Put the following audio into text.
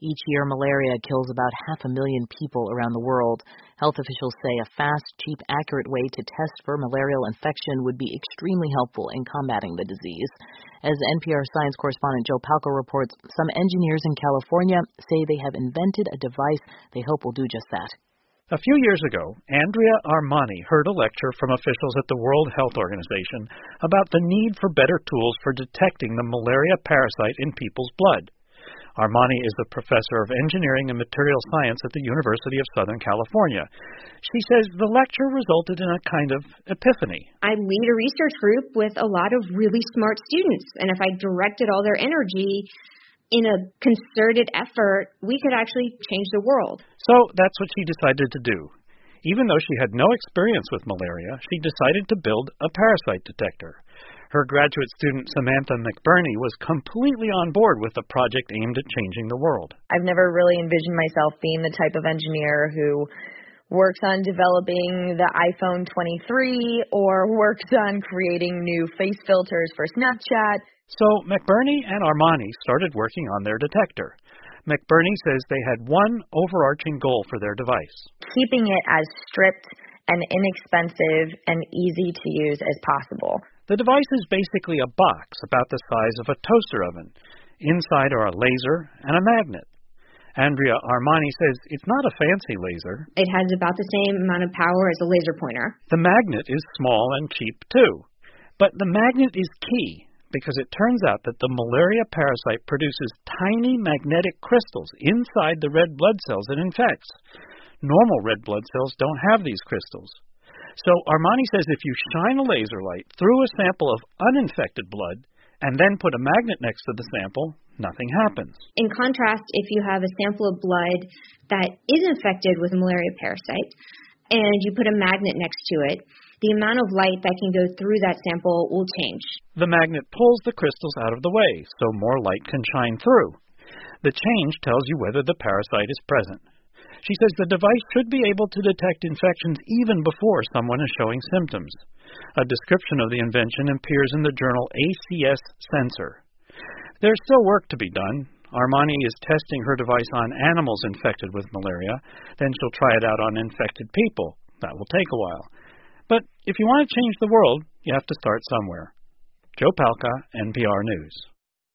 Each year, malaria kills about 500,000 people around the world. Health officials say a fast, cheap, accurate way to test for malarial infection would be extremely helpful in combating the disease. As NPR science correspondent Joe Palca reports, some engineers in California say they have invented a device they hope will do just that. A few years ago, Andrea Armani heard a lecture from officials at the World Health Organization about the need for better tools for detecting the malaria parasite in people's blood. Armani is a professor of engineering and material science at the University of Southern California. She says the lecture resulted in a kind of epiphany. I lead a research group with a lot of really smart students, and if I directed all their energy in a concerted effort, we could actually change the world. So that's what she decided to do. Even though she had no experience with malaria, she decided to build a parasite detector. Her graduate student, Samantha McBurney, was completely on board with the project aimed at changing the world. I've never really envisioned myself being the type of engineer who works on developing the iPhone 23 or works on creating new face filters for Snapchat. So McBurney and Armani started working on their detector. McBurney says they had one overarching goal for their device: keeping it as stripped and inexpensive and easy to use as possible. The device is basically a box about the size of a toaster oven. Inside are a laser and a magnet. Andrea Armani says it's not a fancy laser. It has about the same amount of power as a laser pointer. The magnet is small and cheap, too. But the magnet is key because it turns out that the malaria parasite produces tiny magnetic crystals inside the red blood cells it infects. Normal red blood cells don't have these crystals. So Armani says if you shine a laser light through a sample of uninfected blood and then put a magnet next to the sample, nothing happens. In contrast, if you have a sample of blood that is infected with a malaria parasite and you put a magnet next to it, the amount of light that can go through that sample will change. The magnet pulls the crystals out of the way, so more light can shine through. The change tells you whether the parasite is present. She says the device should be able to detect infections even before someone is showing symptoms. A description of the invention appears in the journal ACS Sensor. There's still work to be done. Armani is testing her device on animals infected with malaria. Then she'll try it out on infected people. That will take a while. But if you want to change the world, you have to start somewhere. Joe Palca, NPR News.